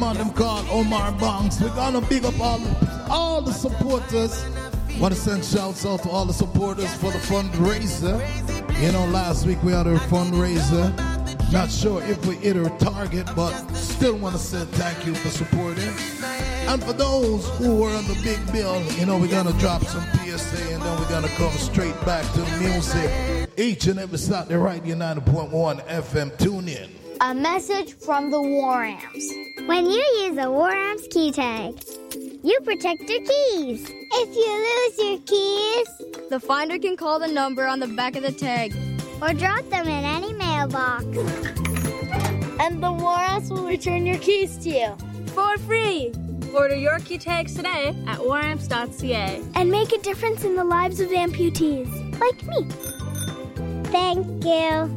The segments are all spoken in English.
man them called Omar Banks. We're gonna big up all the supporters. Want to send shouts out to all the supporters for the fundraiser. You know, last week we had our fundraiser. Not sure if we hit our target, but still want to say thank you for supporting. And for those who were on the big bill, you know, we're going to drop some PSA and then we're going to come straight back to the music. Each and every Saturday, right, 90.1 FM, tune in. A message from the War Amps. When you use a War Amps key tag, you protect your keys. If you lose your keys, the finder can call the number on the back of the tag or drop them in any mailbox. And the War Amps will return your keys to you for free. Order your key tags today at waramps.ca. And make a difference in the lives of amputees, like me. Thank you.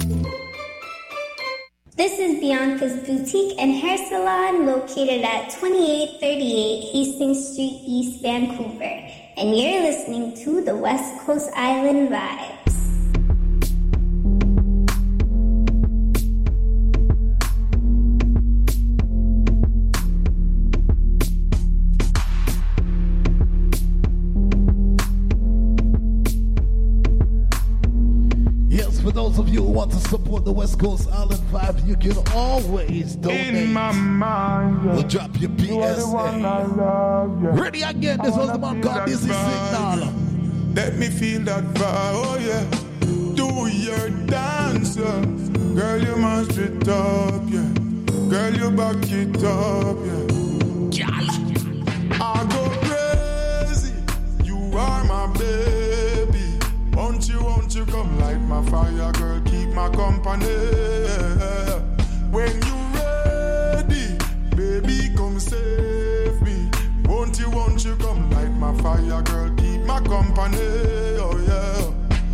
This is Bianca's Boutique and Hair Salon located at 2838 Hastings Street, East Vancouver. And you're listening to the West Coast Island Vibes. For those of you who want to support the West Coast Island Vibe, you can always donate. In my mind, yeah. We'll drop your PSA. Love, yeah. Ready again, this was the man called Dizzy Signal. Let me feel that vibe, oh yeah. Do your dance, yeah. Girl, you mash it up, yeah. Girl, you back it up, yeah. I go crazy, you are my baby. Won't you come light my fire, girl, keep my company. When you ready, baby, come save me. Won't you come light my fire, girl, keep my company. Oh yeah.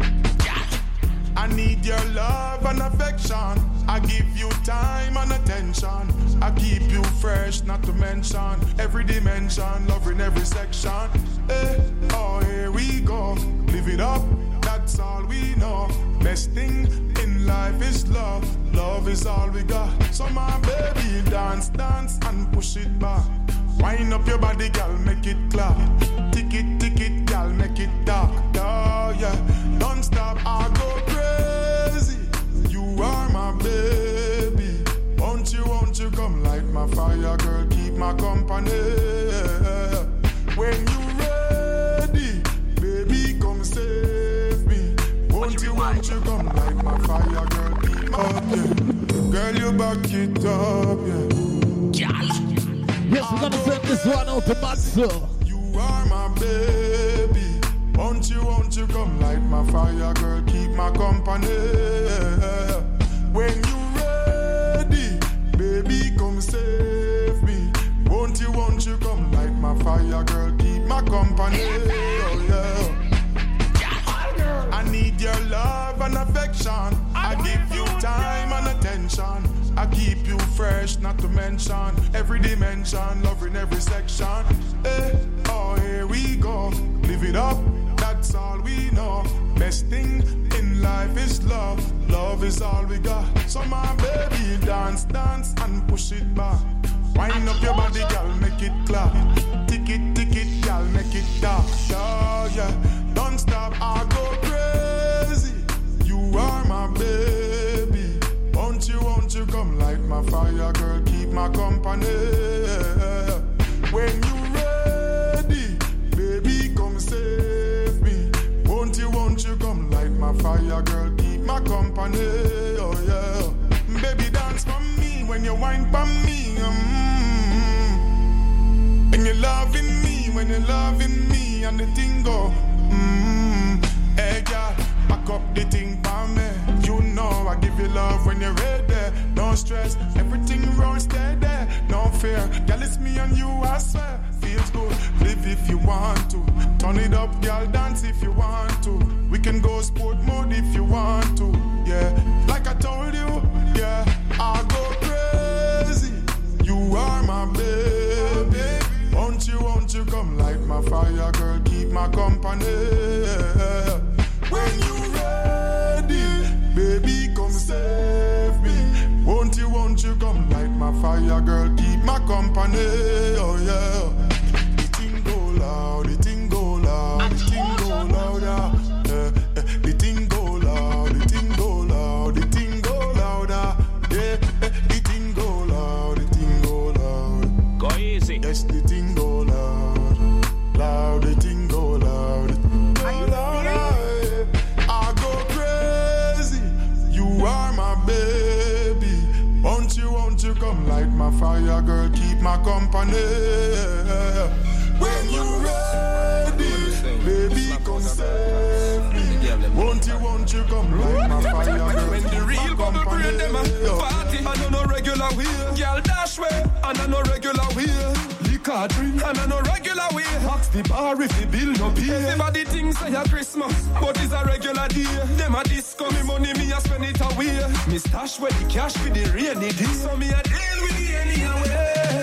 I need your love and affection. I give you time and attention. I keep you fresh, not to mention every dimension, love in every section. Hey, oh, here we go, live it up. That's all we know. Best thing in life is love. Love is all we got. So my baby, dance and push it back. Wind up your body, girl, make it clap. Tick it, girl, make it dark. Oh yeah, don't stop, I go crazy. You are my baby. Won't you come light my fire, girl, keep my company. When you ready, baby, come save me. Won't you come light my fire, girl, keep my company. Girl, you back it up, yeah. Yes, we're gonna send this one out to Matsu. You are my baby. Won't you come light my fire, girl, keep my company. When you ready, baby, come save me. Won't you come light my fire, girl, keep my company. Oh yeah. I need your love and affection. I give you time and attention. I keep you fresh, not to mention every dimension, love in every section. Hey, oh, here we go, live it up. That's all we know. Best thing in life is love. Love is all we got. So my baby, dance and push it back. Wind up your body, girl, make it clap. Tick it, girl, make it dark. Oh yeah, don't stop, I go crazy. You are my baby. Won't you come light my fire, girl, keep my company. When you ready, baby, come save me. Won't you come light my fire, girl, keep my company. Oh yeah, baby, dance for me when you whine for me. When you're loving me, and the thing go. Hey girl, back up the thing for me. You know I give you love when you're ready. No stress, everything runs steady. No fear, girl, it's me and you, I swear. Feels good, live if you want to. Turn it up, girl, dance if you want to. We can go sport mode if you want to. Yeah, like I told you, yeah, I'll go crazy. You are my baby. Won't you come light my fire, girl, keep my company. When you ready, baby, come save me. Won't you come light my fire, girl, keep my company. company, oh yeah. The thing go loud, the thing go loud, the thing go loud, yeah. The thing go loud, the thing go loud, the thing go louder, yeah. The thing go loud, the thing go loud. Go easy. Yes, the thing go loud, loud, the thing go loud. I go crazy. You are my baby. Won't you come light my fire, girl? Keep my company. When you ready, baby, come save me. Won't you come light my fire, girl? When the real bubble brain them party, and no regular way. Girl dash way, and no regular way. Liquor drink, and no regular way. Box the bar if the bill no pay. Everybody thinks say a Christmas, but it's a regular day. Them a disco, me money, me a spend it away. Me stash where the cash for the rainy day. So me a deal with the anyway.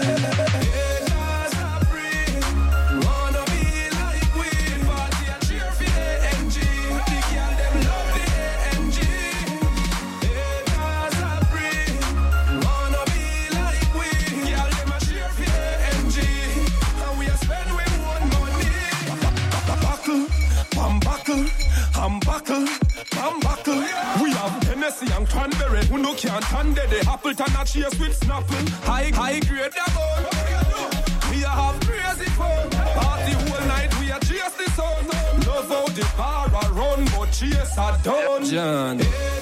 We have Tennessee and cranberry. Who no can't hand it. The Appleton and cheers with Snapple. High grade the bone. We have crazy fun. Party whole night. We are chase the sun. Love how the bar are run, but chase are done. John.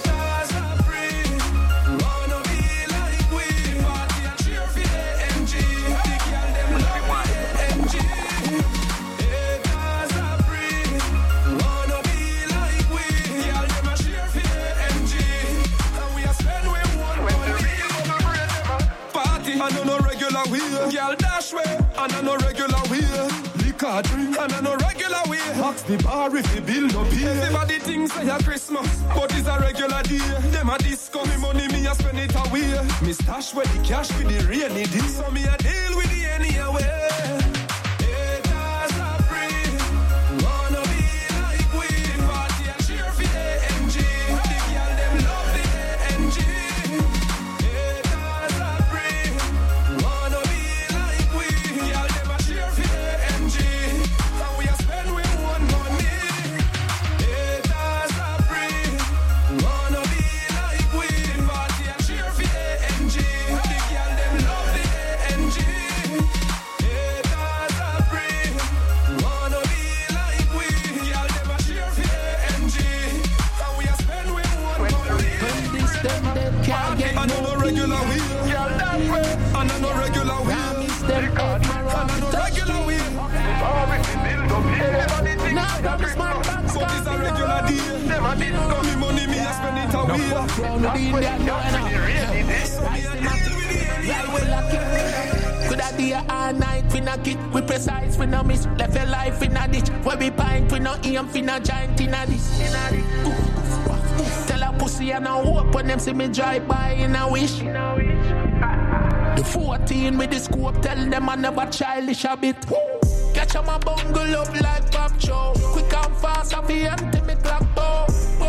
And no regular way. Girl dash way, and no regular way. Liquor drink, and no regular way. Box the bar if the bill no pay. Everybody thinks say a Christmas, but it's a regular day. Them a disco, me money, me a spend it away. Me stash where the cash for the rainy day. So me a deal with the anyway. Could I be all night, we not get, we precise, we no miss. Left your life in a ditch, where we pint, we no aim, we no giant in a this. Tell a pussy and a hope when them see me drive by in a wish. The 14 with the scope, tell them I never childish a bit. Catch on my bungle up like Pop Show. Quick and fast, off the empty me clock bow.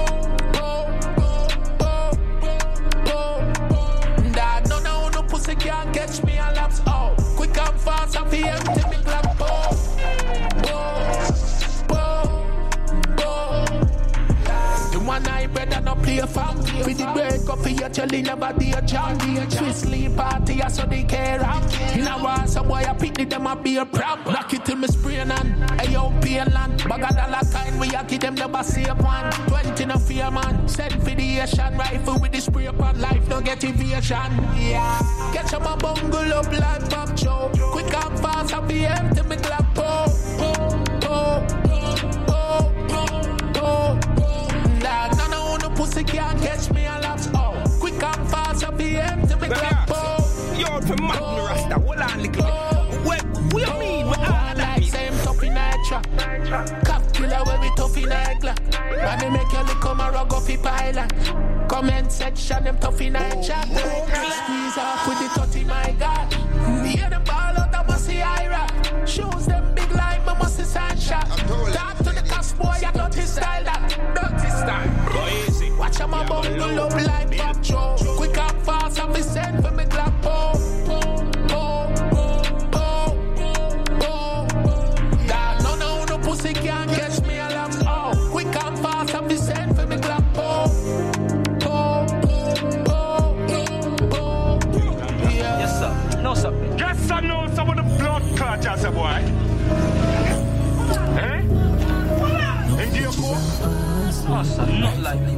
Dad, no pussy can't catch me a laps. Oh, quick and fast, off the empty me clock bow. The one I better not play a fan. With the break up here, Charlie never be a jam. Swiss sleep party, I saw the care. Now I some boy I pick them up be a pram. Knock it till me sprain and ayo pain land. Bagadala kind we a give them never save one. 20 no fear man. Send for the Asian rifle with the spray pan. Life no get evasion. Yeah. Catch on my bungle up like Pop Show. Quick and fast I be empty me clock po. No pussy can't catch me a laps. Oh, quick and fast I be empty me clock po. You're from Magna Rasta. Hold on little bit. What you mean? What all that? Same tough in a trap. Cop killer where we tough in a glass. When they make you look come a rug off the pilot. Comment section them tough in a chat. Squeeze off with the 30 my God. Hear the ball out of Massey Ira. Shoes them big like my Massey Sunshot. Talk to the cast boy, you dirty style that. Dirty style. Go easy. Watch how my bundle up like Pop Show. Quick and fast and be sent for me clock po. can't catch me along. Oh, quick and fast, I'm the same for me clock. Yeah. Yes, sir. No, sir. Just so know some of the blood clot as a boy. Eh? And you go? Oh, sir, not like me.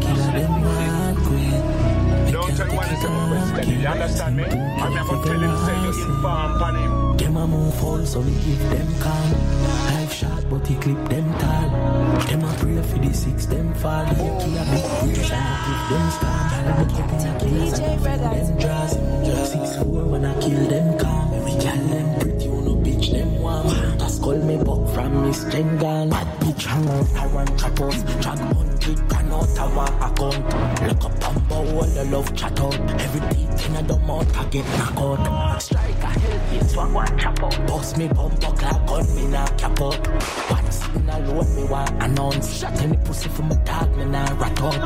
Don't tell one is a question. You understand me? I'm never tell him say you inform on him. Them a move on, so we give them calm. Life short, but he clip them tall. Them a pray for the six, them fall. He kill a big push and I give them star. But you can kill them draws. 6'4" when I kill them calm. Every girl them pretty, you know bitch them warm. Just call me buck from Miss Jengan. Bad bitch hang out, I run trappers. Drag 100 grand out of my account. Look up Bumbo, all the love chat out. Every teeth in the mouth, I get knocked out. Strike a hell, yes, one chop up. Boss me bumper clap gun, me nah cap up. One sitting alone, me want announce. Shot any pussy from my dog, me nah rat up.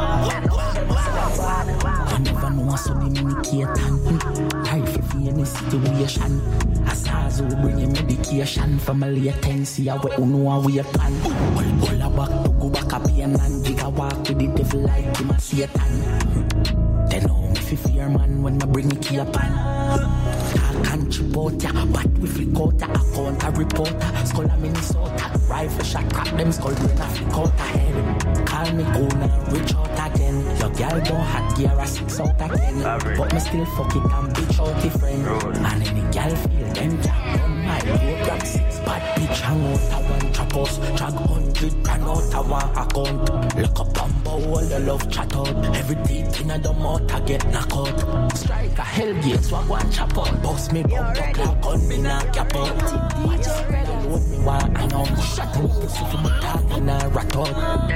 I never know so the medication. Rifle for any situation. As who bring in medication from a latency, I will know how we plan. All back to go back up here and jig a walk with the devil like him a Satan. They know me fi fear man when I bring it to your pan. Talk and chip out ya, but we flick out ya. Account a reporter, skull a Minnesota. Rifle shot crack them skull brain a flick out a head. Call me go now, reach out again. Your girl don't hot gear a 6 out again. But me still fuck it and bitch out the friend. And any girl feel them jam on my road grab 6 bad bitch hang out a one chop us. Drag 100 grand out a one account. Look up Bumbo, all the love chat out. Every teeth in the mouth I get knocked out. Strike a hell gate, so I go and chop out. Boss me bumper clock on me now cap out. Watch out, load me while I know. Shut up, pussy for my dog and I rat out.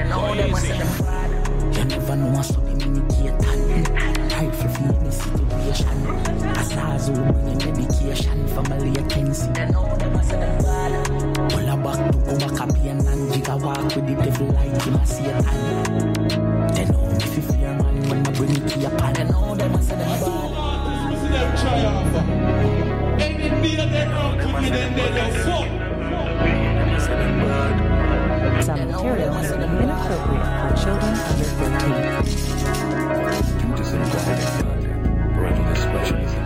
You never know what's up in the gate. Right for any situation. As who bring in medication from a latency. All a back to go back up here and jig a walk with the devil like him a Satan. They know me fi fear man when I bring it to your pan. They know them a say them bad. See them triumph. Any beer they run to me then they don't fuck. Some material is inappropriate for children under 13. Due to some parental discretion is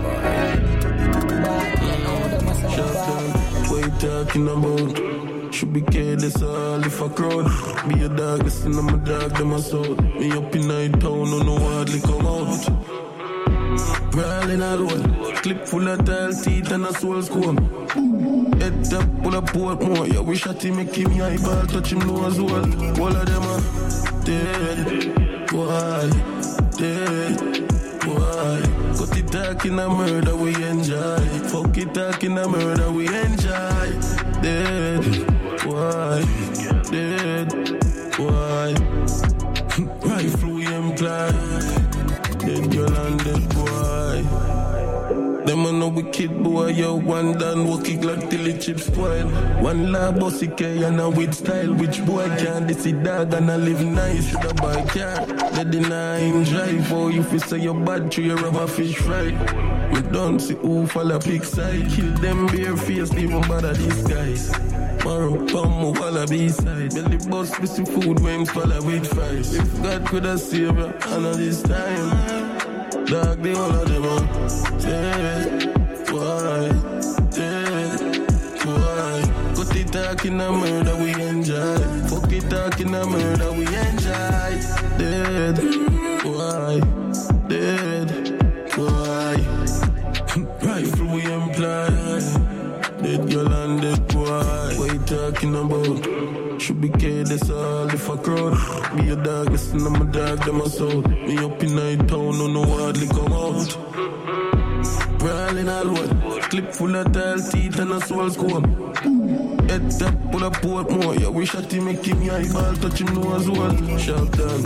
advised. What you talking about? Should be careless all if I crowd. Be a dog, listen to my dog, them a soul. Me up in night town, no hardly come out. Brawling all road, clip full of tile teeth and a soul scorn. Head up, pull a port more. Yeah, we shot him, make him eyeball, touch him nose hole. All of them are dead. Why? Dead. Why? Cut it talk in a murder, we enjoy. Fuck it talk in a murder, we enjoy. Dead. Why? Dead. Why? Rifle we employ. Dead girl and dead boy. Them a no wicked boy, yo, one done walk it like till the chips spoil. One la bossy K and a with style. Which boy can't this see dog and a live nice? Should a buy car, let the nine drive. Or if you say you're bad, you rubber fish fry. We don't see who fall a big side. Kill them bare face, even bother these guys. Tomorrow, come over the B-side. Belly bust with some food, when swallow with fries. If God could have saved you, I know this time. Dog, the whole of them are dead. Why? Dead. Why? Cut it talk in a murder, we enjoy. Fuck it talk in a murder, we enjoy. Dead. Why? Dead. Why? Rifle we employ. Dead girl and dead boy. What you talking about? Should be careless all if I crowd. Be a dog, listen to my dog, them a soul. Me up in night town, no hardly come out. Brawling all road, clip full of tile teeth and a soul scorn. Head up, pull a port more. Yeah, we shot him, make him eyeball, touch him nose well. Shot down.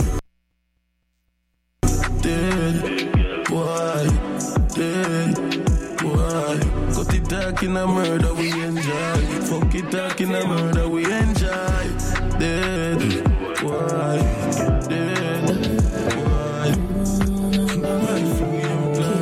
Dead. Why? Dead. Why? Cut it talk in a murder, we enjoy. Fuck it talk in a murder, we enjoy. Dead. Why? Dead. Why? Rifle we employ.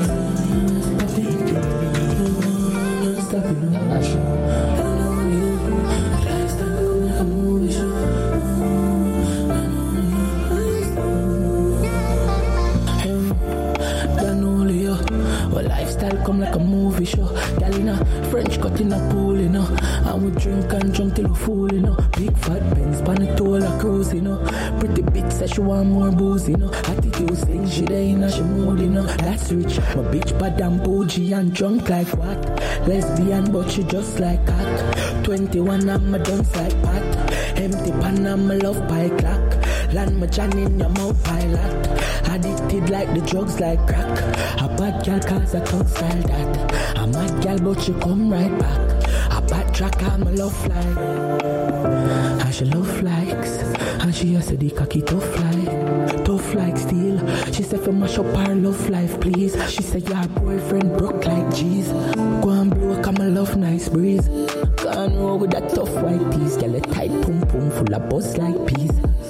toll a cruise, you know. Pretty bitch says she want more booze, you know. Attitude sing, she there in a she mood, you know. That's rich, my bitch bad and bougie and drunk like what? Lesbian but she just like cock. 21 and my dunce like pot. Empty pan and my love pie clock. Land my chan in your mouth pilot. Addicted like the drugs like crack. A bad girl cause I tongue style that. A mad girl but she come right back. A bad track and my love fly. And she love likes. And she has the cocky tough like. Tough like steel. She said for mash up her love life please. She said your boyfriend broke like G's. Go and blow come a love nice breeze. Gone roll with that tough white teeth. Girl a tight pum pum full of buzz like peas.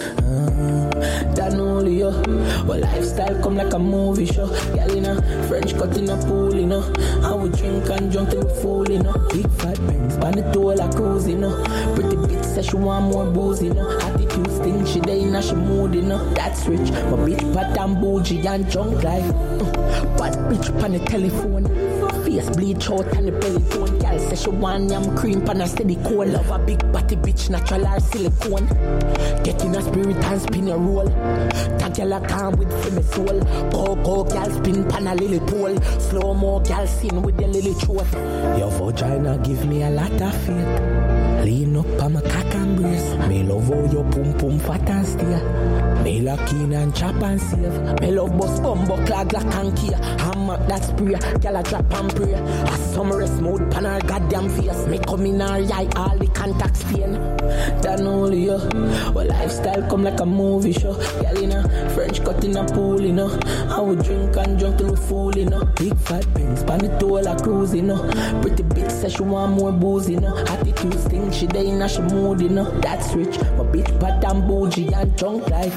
That only yo. Well, lifestyle come like a movie show. Girl in a French cut in a pool, you know. I would drink and drunk till we fool, you know. Big fat Benz, pan the toll a cruise, you know. Pretty bitch says she want more booze, you know. Attitude sting, she there in a she mood, you know. That's rich, my bitch pat and bougie and drunk life. Bad bitch pan the telephone. Face bleach out and the belly tone. Girl say she want yam cream pan a steady cold. Love a big body bitch, natural or silicone. Get in a spirit and spin a roll. Tag girl a calm with free soul. Go girl spin pan a lily pole. Slow mo girl sin with the lily throat. Your vagina give me a lot of faith. Lean up on my cock and brace. Me love how your pum pum fat and steer. Me lock in and chop and save. Me love bus bumbo clag lock and key. Hammer that spray. Girl a drop and pray. A summer smooth pan her goddamn face. Me come in her eye all the contact stain. That only yo. Well lifestyle come like a movie show. Girl in a French cut in a pool, you know. I would drink and drunk till we fool, you know. Big fat Benz, pan the toll a cruise, you know. Pretty bitch says she want more booze, you know. Attitude sting, she there in a she mood, you know. That's rich, my bitch bad and bougie and drunk life.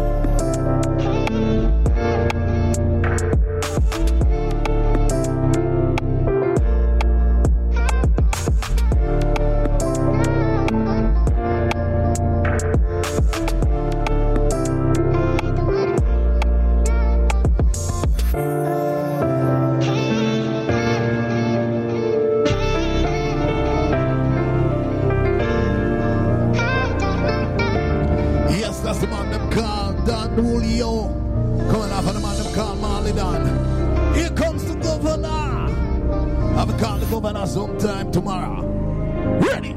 Sometime tomorrow. Ready?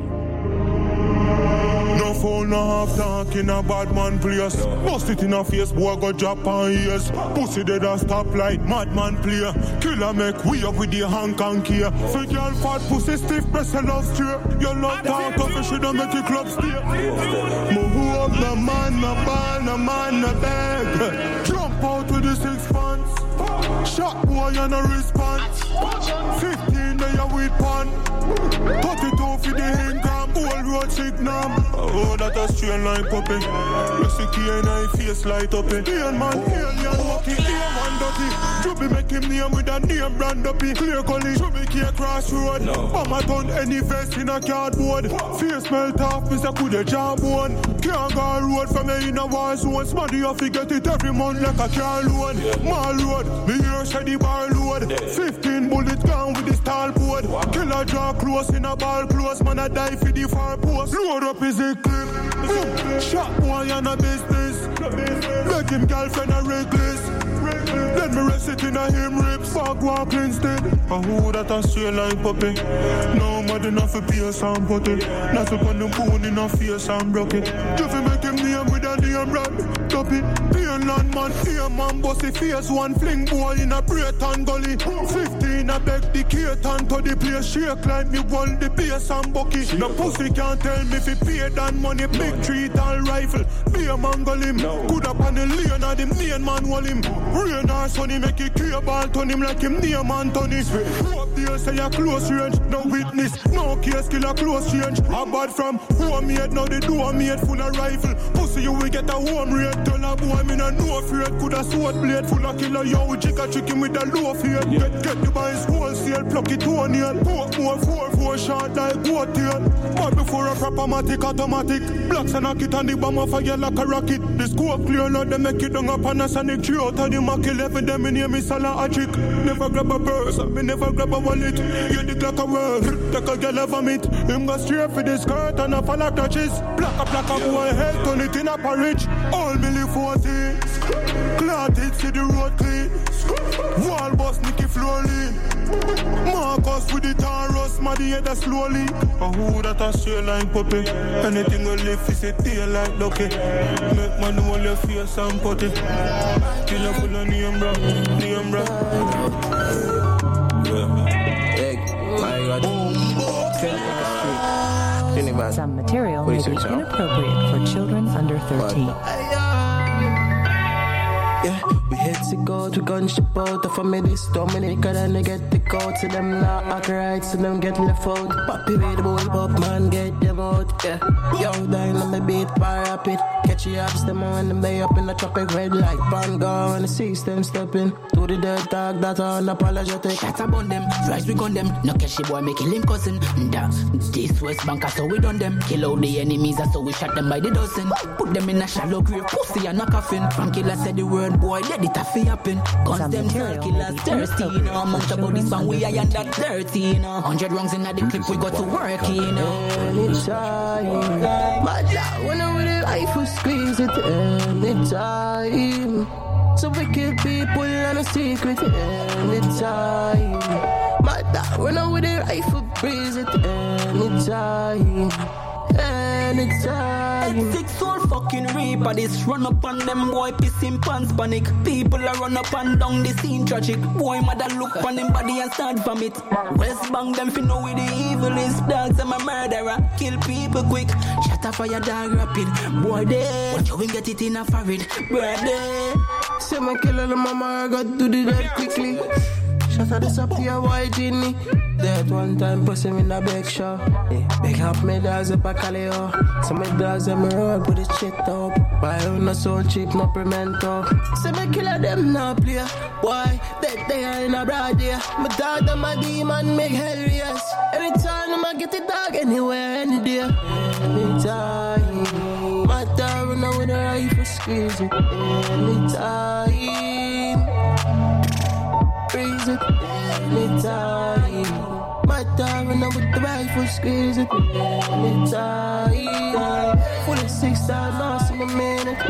No phone, no half talk in a bad man place. Bust it in a face, boy go drop on ears. Pussy dead a stoplight, madman player. Killer make we up with the hank and care. So girl fat pussy stiff, press a love straight. Your love talk up, you should make your club stay. Move up, no man, no ball, no man, no bag. Jump out with the 6 pants. Shot boy and a response. 15 they a weed pan. 32 for the income. Old road signal. Oh, that a strain like puppy. You see key and I face light up it. Ian man, alien walking, Ian man dirty. Should be make him name with a name brand up it. Clear gully, should be key crossroad. Mama turn any vest in a cardboard. Face melt off, Mr. Kude jawbone. Can't go road from me in a war zone. Smarty off, you get it every month like a car loan. Mall road, me here shed the bar load. 15 bullets gone with the stall board. Killer jaw close in a ball close. Man, I die for the far post. Load up his clip. Shot boy and a business. Make him girlfriend a reckless. Let me rest it in a him rips. Fuck walk instead. A who that a straight like puppy. No mad enough for pierce and putty. Not up on the bone in a face and broke it. Just to make him name with a name brand. Top it. Pain land man, here man, bossy face. One fling boy in a Brayton gully. 15 I beg the K-tan to the place. Shake like me won the base and bucky. No pussy can't tell me if he paid and money. Big tree tall rifle. Be a man go him. Good up on the lane and the main man wall him. Rain or sunny make it clear ball turn him like him near man Tony. Hope there say a close range. No witness. No case kill a close range. A bad from homemade now the door made full of rifle. Pussy you will get get a home rate. Tell a boy me no know afraid. Coulda sword blade full of killer. Yo, jigga trick him with a low fade. Get the boys wholesale, pluck it to a nail. Poke more 4-4 shot like goat tail. But before a proper matic automatic. Blacks and knock it and the bomber fire like a rocket. The scope clear, now they make it down up on a sonic tree. Out of the Mac 11, them in here me Salah a trick. Never grab a purse, me never grab a wallet. You the Glock a world, take a girl of vomit. Him go straight for the skirt and a fall of touches. Black a boy head, turn it in a porridge. All milli 40. Clot it, see the road clean. Wall boss, Nicky Flowley. Marcus with the Taurus, Maddy head a slowly. A who that a straight line puppy. Anything will live is a tail like lucky. Make man all your face and putty. Killer full of name bro. Some material may be inappropriate for children under 13. Yeah, we head to go to gunship out. For me this Dominica, then they get the coat. So them not act right, so them get left out. Poppy with the boy, pop man, get them out. Yeah, yo, dying on the beat, fire up it. Catch your ups, them on them bay up in the tropic red like Vanguard. And the system stepping to the dirt dog that unapologetic. Shots upon them, rise we gun them. No catchy boy, make kill him cousin. This West Bank, so we done them. Kill all the enemies, so we shot them by the dozen. Put them in a shallow grave, pussy and a coffin. From killer said the word. Boy, let it happen. Cause them killers thirsty, you know. Amongst about this one, we are under 30, you know. 100 rounds in the clip, we got to work, you know. Anytime, my dad, when I'm with it, I will squeeze it anytime. So wicked people and a secret anytime. My dad, when I'm with it, I will breeze it anytime. Anytime. 6 soul fucking reaper. This run up on them boy pissing pants panic. People are run up and down the scene tragic. Boy mother look on him body and start vomit. West Bank them fi know where the evil is. Dogs I'm a murderer. Kill people quick. Shut up for your dog rapid. Boy there. Watch how him get it in a forehead. Brother. Say my killer the mama I got to do that quickly. Shut up this up to your white genie. That one time pussy in a big show. Big up me dogs up a Calio. So my dogs on me road put the shit up. Buy on no soul cheap, no pimento. Say me killer them no play. Why? They are in a broad day. My dog them a demon make hell yes. Anytime I'm a get the dog anywhere, any day. Anytime. My dog run out with a rifle squeeze it. Anytime. Freeze it. Anytime. My dog run out with the rifle squeeze it. Anytime. Full of 6 stars, lost in a minute.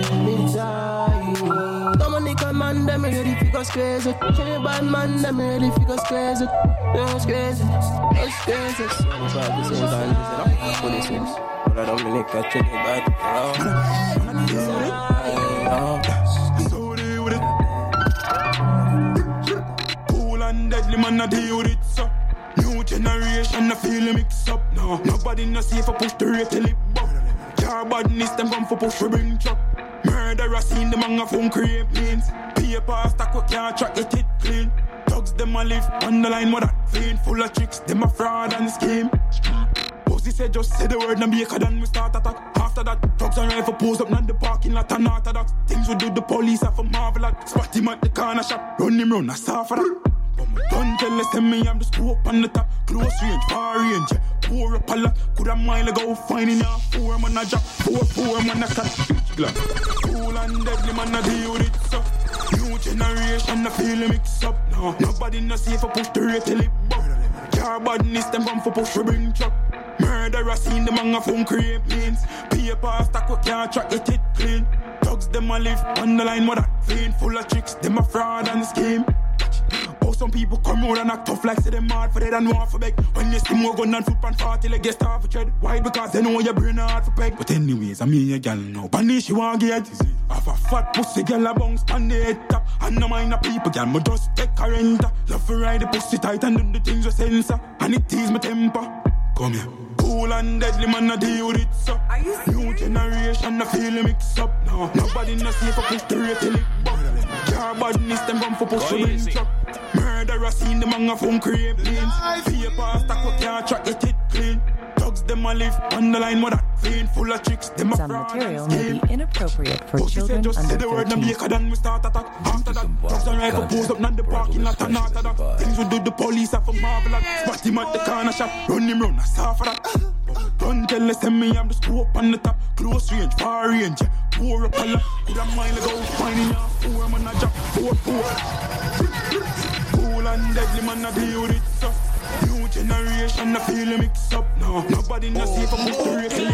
Anytime. Dominica man, them ready for go crazy. Kenny bad man, them ready for go crazy. It's crazy. It's crazy. So bad, this is bad. This is bad. But I don't really catch it bad. Cool and deadly man, I deal with it, so. New generation, I feel a mix up. No, nobody no safe for push the rate till it buck. Car badness, them come for push for bring truck. Murderer seen them on a phone create means. Paper stack what can't track it clean. Thugs them a live on the line, what that fiend full of tricks, them a fraud and scheme. Posey said just say the word and be than we start attack. After that, thugs and rifle pose up in the parking lot and orthodox. Things we do the police are for marvel at. Spot him at the corner shop, run him round, I saw for that. Don't tell us them me have the scope on the top. Close range, far range, yeah. Pour up a lot. Could a mile ago finding ya 4 man a drop, 4 man a cut. Cool and deadly man a deal with it, so. New generation, I feel a mix up. No, nobody no safe for push the rate till it buck. Car badness, them come for push for bring truck. Murderer seen them on a phone create means. Paper stack what can't track it clean. Thugs them a live on the line, what that fiend full of tricks, them a fraud and scheme. Oh, some people come out and act tough like say them hard for dead and want for beg. When you see more gun and foot and 40 like get start for tread. Why? Because they know your brain hard for peg. But anyways, I mean a gal now. Punish she want get. Have a fat pussy gal a bounce on the head top. And no mind the people gal, me just take her renter. Love to ride the pussy tight and do the things with censor. And it tease my temper. Come here. Cool and deadly man I deal with it, so. New generation I feel a mix up now. Nobody no safe for push the rate till it buck. Car badness them come for push the ring truck. Murderer seen them on a phone create means. Paper stack what can't track it clean. Dogs them a live on the line, what that vein full of tricks. Them a Some material may be inappropriate for children just under say the word 13. Jamaica, then we start attack. After that, dogs and rifle pose up in the parking lot and after that. Things we do the police are for marvel at. Spot him at the corner shop, run him round, that's half of that. Don't tell us me I'm the scope on the top. Close range, far range, pour up a lot. Could a mile ago, finding out 4 man a job, 4. Cool and deadly man a deal with it, so. New generation, I feel a mix up now. Nobody no safe for push the rate.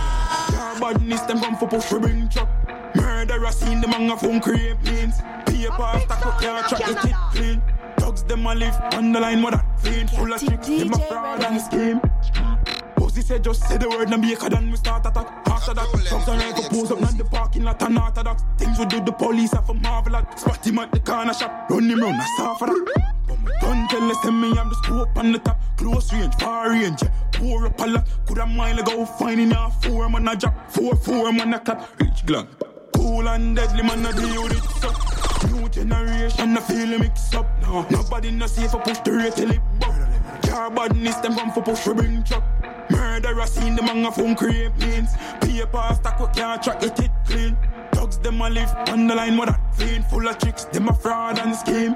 Car badness, them come for push for bring truck. Murder, I seen them on a phone create means. Paper, stack up, can't track it clean. Dogs, them a live on the line, what that vein full of tricks. Them a fraud and scheme. Posey said just say the word and be a then we start attack. After that, dogs and rifle pose up in the parking lot and after that. Things we do the police are for marvel at. Spot him at the corner shop, run him round, that's half of that. Don't tell us me I'm the scope on the top. Close range, far range, pour up a lot. Could a mile ago finding out 4 man a job, 4 man a clap. Rich glang, cool and deadly man a deal with it, so. New generation, I feel a mix up now. Nobody no safe for push the rate till it bug. Car badness, them come for push for bring truck. Murder, I seen them on a phone create means. Paper, stack up, can't track it clean. Dogs, them a live on the line, what that vein full of tricks. Them a fraud and scheme.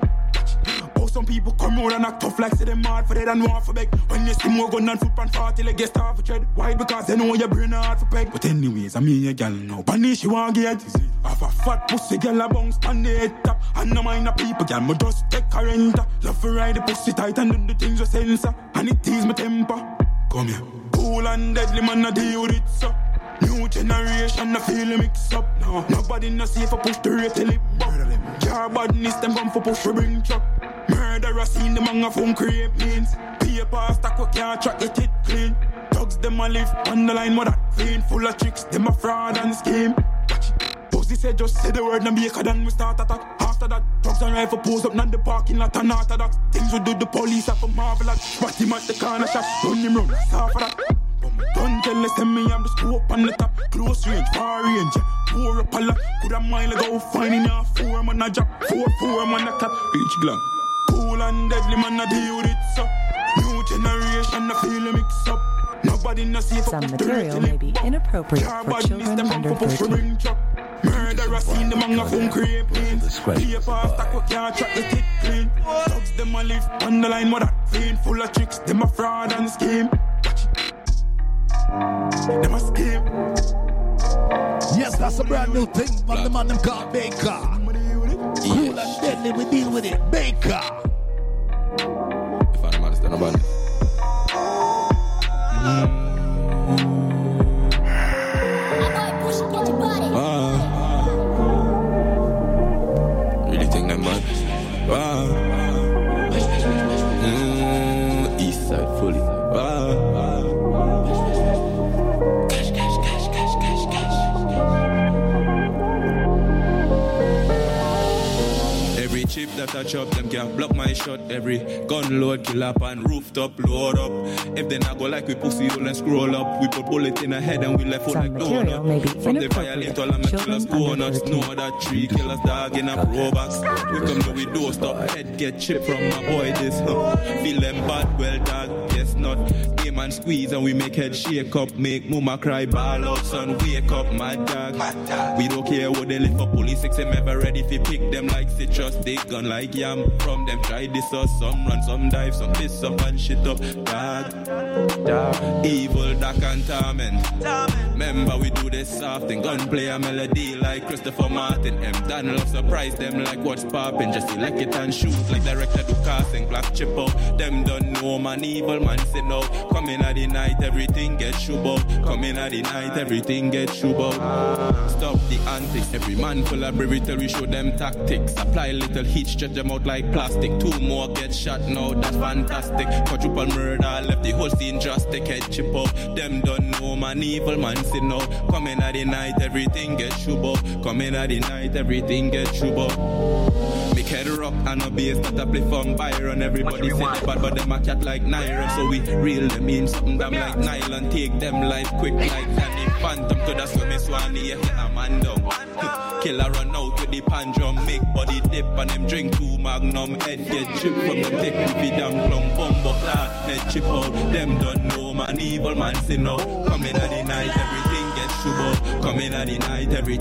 Oh, some people come out and act tough like say them hard for dead and want for beg. When you see more gun and foot and 40 like get start for tread. Why? Because they know your brain hard for peg. But anyways, I mean a gal now. Punish she want get. Have a fat pussy gal a bounce on the head top. And no mind the people gal, me just take her renter. Love to ride the pussy tight and do the things you censor. And it tease my temper. Come here. Cool and deadly man a deal with it, so. New generation, I feel a mix up now. Nobody no safe for push the rate till it bug. Car badness, them come for push for bring truck. Murder, I seen them on a phone create means. Paper, stack up, can't track it clean. Dogs, them a live on the line, what that vein full of tricks. Them a fraud and scheme. Posey said just say the word and be a then we start attack. After that, dogs and rifle pose up in the parking lot and after that. Things we do the police are for marvel at. Spot him at the corner shop, run him round, that's half of that. Don't tell us me I'm the scope on the top. Close range, far range, pour up a lot. Could a mile ago finding out 4 man a job, 4 man a clap. Rich glang, cool and deadly man a deal with it, so. New generation, I feel a mix up. Nobody no safe. Some material may be inappropriate for children under 13. Murder, I seen them on a phone create means. Paper, stack up, can't track it clean. Dogs, them a live on the line, what that vein full of tricks. Them a fraud and scheme. Them a scheme. Yes, that's a brand new thing from the man them called Baker. Cool and deadly, we deal with it. Baker. If I don't understand about it. Really think that man. East side fully. Every chip that I chop, them can't block my shot. Every gun load, kill up and rooftop load up. If they not go like we pussy hole and scroll up, we put bullet in the head and we left out like donut. From the violate all I'm killers donuts. Know that 3 killers dog in a pro box. We come to we door stop, head get chipped from my boy this. Feel them bad, well dog, guess not. Aim and squeeze and we make head shake up. Make mama cry, ball out, son, wake up, my dog. We don't care what they live for, police 6 them ever ready if you pick them like citrus. They gun like yam. From them try this or some run, some dive, some piss up and shit up. Dog. Evil, dark and torment. Remember we do this soft thing. Gun play a melody like Christopher Martin. M. Donald surprise them like what's poppin'. Just select it and shoot like director do casting glass chip out. Them don't know man, evil man say no. Come in at the night, everything get shub out. Come in at the night, everything get shub out. Stop the antics. Every man collaborate till we show them tactics. Apply a little heat, stretch them out like plastic. 2 more get shot now, that's fantastic. Quadruple murder, left the whole scene drastic. Head chip out. Them don't know man, evil man say no. Come in at the night, everything get shub out. Come in at the night, everything get shub out. Make head rock and a bass that I play from Byron. Everybody say they bad, but them a cat like Naira. So we Real them mean something damn like nylon. Take them life quick like Danny Phantom. Could have swim Miss Swanee, hit a man down. Killer run out with the pan drum. Make body dip and them drink 2 Magnum. Head get chip from them take me damn plum. Bumbo clad, head chip out. Them don't know man, evil man say no. Come in at the night, everything gets trouble. Come in at the night, everything